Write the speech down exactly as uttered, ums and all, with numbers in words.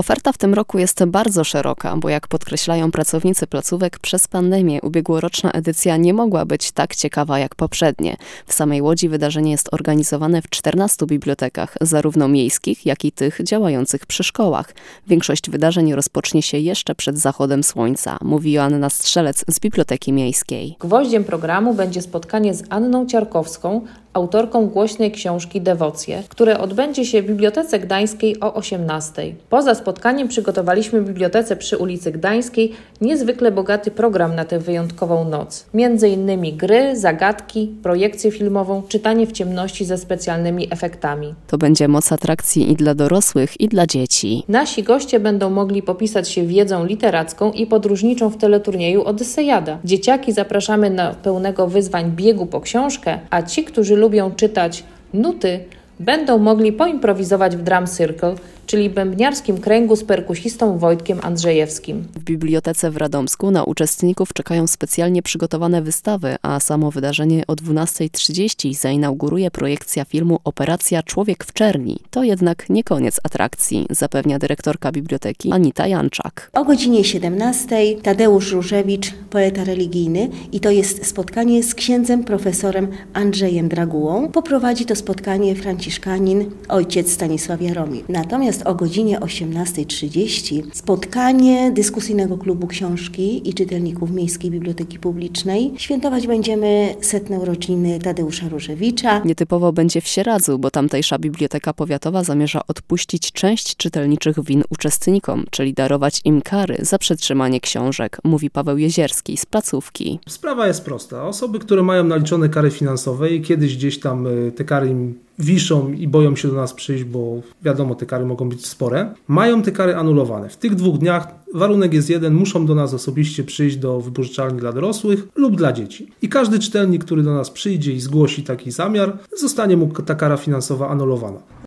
Oferta w tym roku jest bardzo szeroka, bo jak podkreślają pracownicy placówek, przez pandemię ubiegłoroczna edycja nie mogła być tak ciekawa jak poprzednie. W samej Łodzi wydarzenie jest organizowane w czternastu bibliotekach, zarówno miejskich, jak i tych działających przy szkołach. Większość wydarzeń rozpocznie się jeszcze przed zachodem słońca, mówi Joanna Strzelec z Biblioteki Miejskiej. Gwoździem programu będzie spotkanie z Anną Ciarkowską, autorką głośnej książki Dewocje, które odbędzie się w Bibliotece Gdańskiej o osiemnastej. Poza spotkaniem przygotowaliśmy w Bibliotece przy ulicy Gdańskiej niezwykle bogaty program na tę wyjątkową noc. Między innymi gry, zagadki, projekcję filmową, czytanie w ciemności ze specjalnymi efektami. To będzie moc atrakcji i dla dorosłych, i dla dzieci. Nasi goście będą mogli popisać się wiedzą literacką i podróżniczą w teleturnieju Odysejada. Dzieciaki zapraszamy na pełnego wyzwań biegu po książkę, a ci, którzy lubią czytać nuty, będą mogli poimprowizować w drum circle, czyli bębniarskim kręgu z perkusistą Wojtkiem Andrzejewskim. W bibliotece w Radomsku na uczestników czekają specjalnie przygotowane wystawy, a samo wydarzenie o dwunastej trzydzieści zainauguruje projekcja filmu Operacja Człowiek w czerni. To jednak nie koniec atrakcji, zapewnia dyrektorka biblioteki Anita Janczak. O godzinie siedemnastej Tadeusz Różewicz, poeta religijny, i to jest spotkanie z księdzem profesorem Andrzejem Dragułą. Poprowadzi to spotkanie franciszkanin ojciec Stanisław Jaromir. Natomiast o godzinie osiemnastej trzydzieści spotkanie dyskusyjnego klubu książki i czytelników Miejskiej Biblioteki Publicznej. Świętować będziemy setne urodziny Tadeusza Różewicza. Nietypowo będzie w Sieradzu, bo tamtejsza Biblioteka Powiatowa zamierza odpuścić część czytelniczych win uczestnikom, czyli darować im kary za przetrzymanie książek, mówi Paweł Jezierski z placówki. Sprawa jest prosta. Osoby, które mają naliczone kary finansowe i kiedyś gdzieś tam te kary im wiszą i boją się do nas przyjść, bo wiadomo, te kary mogą być spore, mają te kary anulowane. W tych dwóch dniach warunek jest jeden, muszą do nas osobiście przyjść do wypożyczalni dla dorosłych lub dla dzieci. I każdy czytelnik, który do nas przyjdzie i zgłosi taki zamiar, zostanie mu ta kara finansowa anulowana.